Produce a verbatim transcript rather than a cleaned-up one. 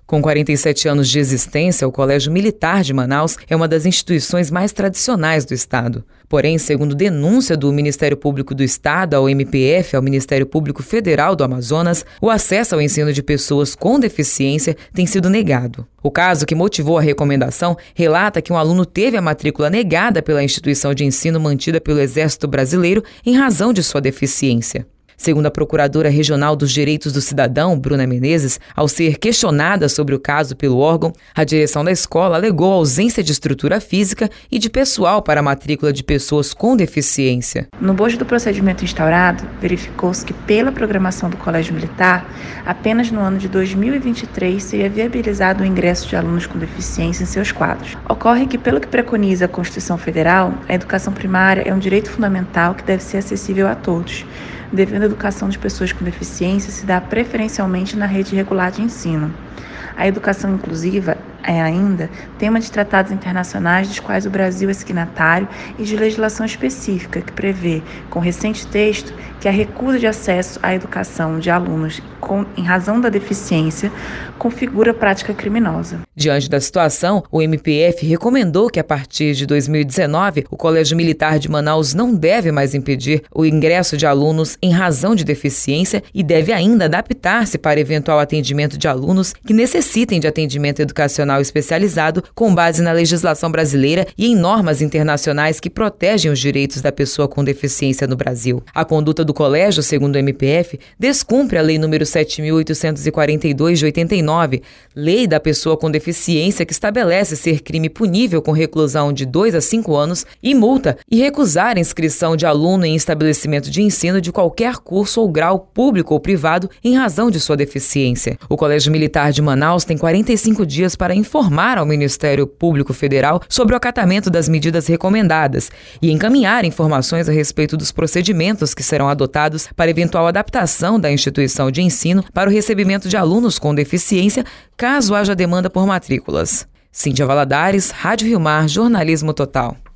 Com quarenta e sete anos de existência, o Colégio Militar de Manaus é uma das instituições mais tradicionais do estado. Porém, segundo denúncia do Ministério Público do Estado ao M P F, ao Ministério Público Federal do Amazonas, o acesso ao ensino de pessoas com deficiência tem sido negado. O caso que motivou a recomendação relata que um aluno teve a matrícula negada pela instituição de ensino mantida pelo Exército Brasileiro em razão de sua deficiência. Segundo a Procuradora Regional dos Direitos do Cidadão, Bruna Menezes, ao ser questionada sobre o caso pelo órgão, a direção da escola alegou ausência de estrutura física e de pessoal para a matrícula de pessoas com deficiência. No bojo do procedimento instaurado, verificou-se que, pela programação do Colégio Militar, apenas no ano de dois mil e vinte e três seria viabilizado o ingresso de alunos com deficiência em seus quadros. Ocorre que, pelo que preconiza a Constituição Federal, a educação primária é um direito fundamental que deve ser acessível a todos, devendo a educação de pessoas com deficiência se dar preferencialmente na rede regular de ensino. A educação inclusiva é ainda tema de tratados internacionais dos quais o Brasil é signatário e de legislação específica que prevê, com recente texto, que a recusa de acesso à educação de alunos com, em razão da deficiência configura prática criminosa. Diante da situação, o M P F recomendou que a partir de dois mil e dezenove o Colégio Militar de Manaus não deve mais impedir o ingresso de alunos em razão de deficiência e deve ainda adaptar-se para eventual atendimento de alunos que necessitem de atendimento educacional especializado com base na legislação brasileira e em normas internacionais que protegem os direitos da pessoa com deficiência no Brasil. A conduta do colégio, segundo o M P F, descumpre a Lei número sete mil oitocentos e quarenta e dois de oitenta e nove, Lei da Pessoa com Deficiência, que estabelece ser crime punível com reclusão de dois a cinco anos e multa e recusar a inscrição de aluno em estabelecimento de ensino de qualquer curso ou grau público ou privado em razão de sua deficiência. O Colégio Militar de Manaus tem quarenta e cinco dias para informar ao Ministério Público Federal sobre o acatamento das medidas recomendadas e encaminhar informações a respeito dos procedimentos que serão adotados para eventual adaptação da instituição de ensino para o recebimento de alunos com deficiência, caso haja demanda por matrículas. Cíntia Valadares, Rádio Rio Mar, Jornalismo Total.